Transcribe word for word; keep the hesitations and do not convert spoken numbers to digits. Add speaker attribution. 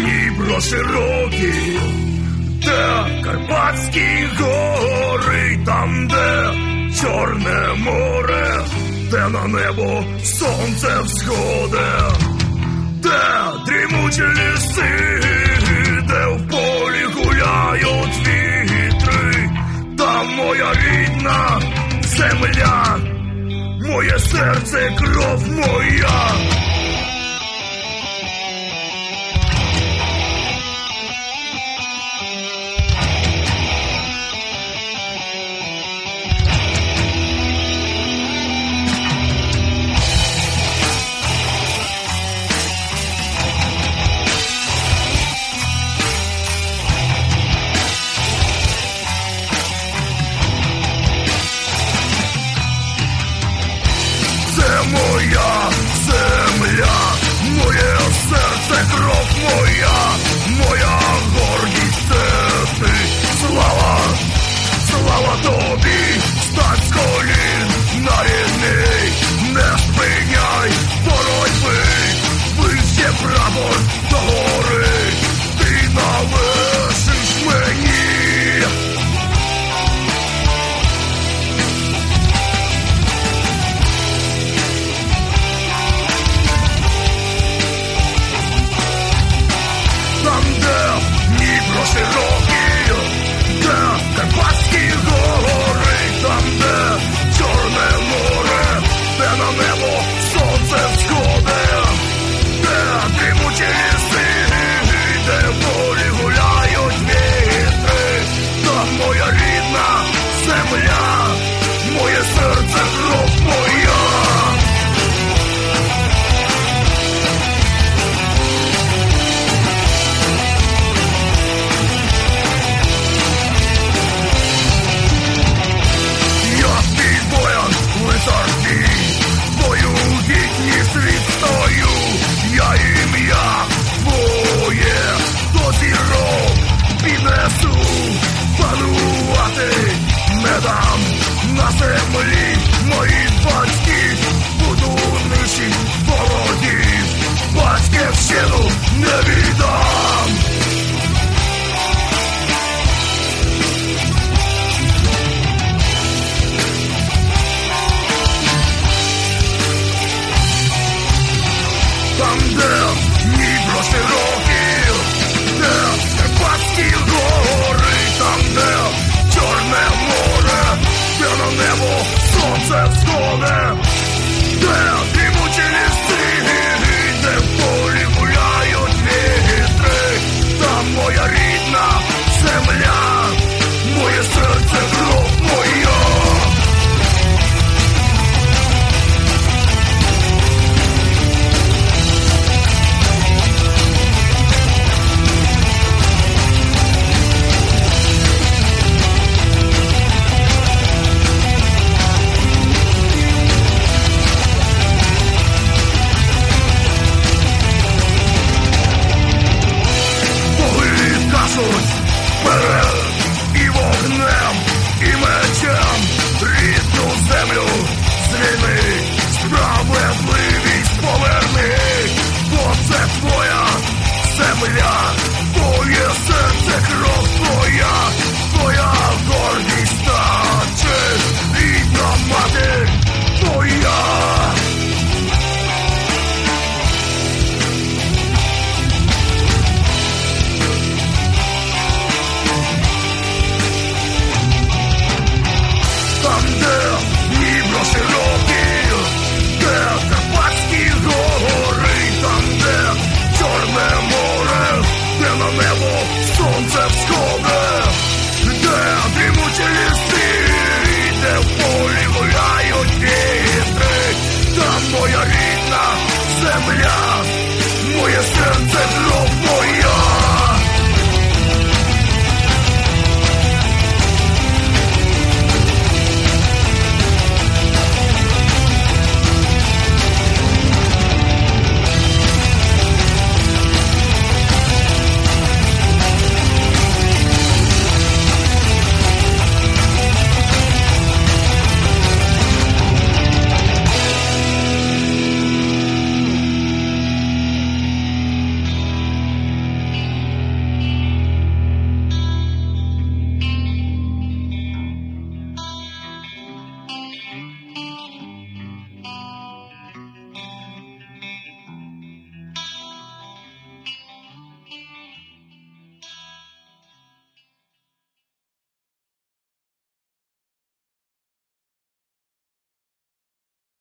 Speaker 1: Дніпро широкий, де Карпатські гори, там, де Чорне море, де на небо сонце всходить, де дрімучі ліси, де в полі гуляють вітри, там моя рідна земля, моє серце, кров моя. Моя земля, моє серце, кров моя, моя гордість це ти. Слава, слава тобі, стань з колін на рідний, не спиняй боротьби, вище прапор до гори, ти належиш мені. Широкий, де Карпатські гори, там, де Чорне море, де на небо сонце всходить, де дрімучі ліси, де в полі гуляють вітри, там моя рідна земля, моє серце, кров моя. Твою гідність відстою, я ім'я твоє до зірок піднесу, панувати не дам на землі моїх батьків, буду нищить ворогів, батьківщину не від.